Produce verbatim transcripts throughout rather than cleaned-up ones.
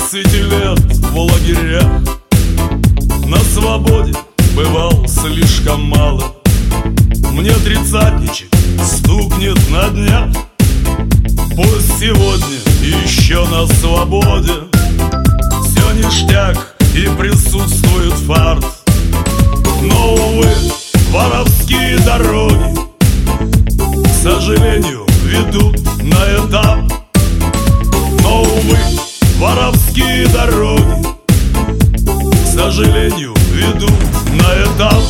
тридцати лет в лагерях на свободе бывал слишком мало. Мне тридцатничек стукнет на днях. Пусть сегодня еще на свободе все ништяк и присутствует фарт. Но, увы, воровские дороги, к сожалению, ведут на этап. Но, увы, воровские дороги, к сожалению, ведут на этап.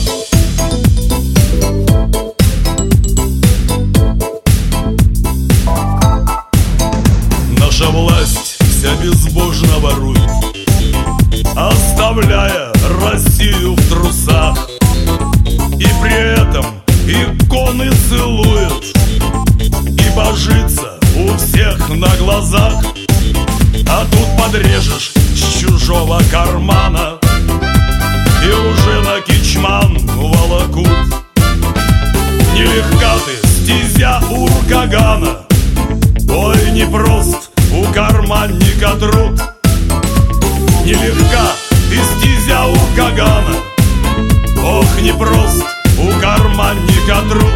Наша власть вся безбожно ворует, оставляя Россию в трусах. И при этом иконы целует и божится у всех на глазах. А тут подрежешь с чужого кармана и уже на кичман волокут. Нелегка ты, стезя уркагана, ой, непрост у карманника труд. Нелегка ты, стезя уркагана, ох, непрост у карманника труд.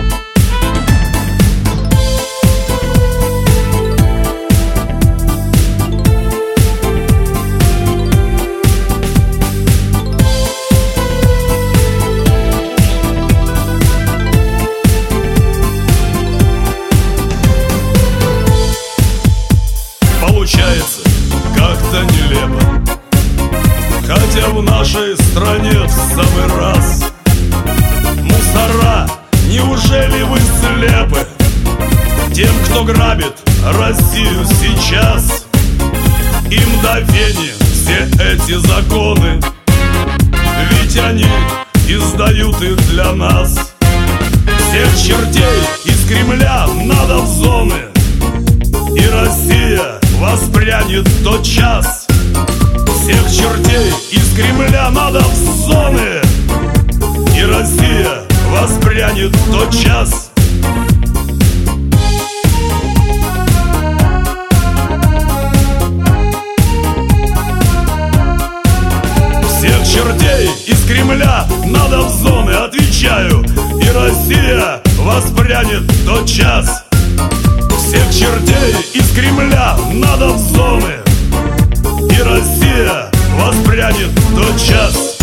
Получается как-то нелепо, хотя в нашей стране в самый раз. Мусора, неужели вы слепы тем, кто грабит Россию сейчас? Им до фени все эти законы, ведь они издают их для нас. Всех чертей из Кремля надо в зоны, и Россия воспрянет тот час. Всех чертей из Кремля надо в зоны, и Россия воспрянет тот час. Всех чертей из Кремля надо в зоны, отвечаю, и Россия воспрянет тот час. Всех чертей из Кремля надо в зоны, и Россия воспрянет тот час.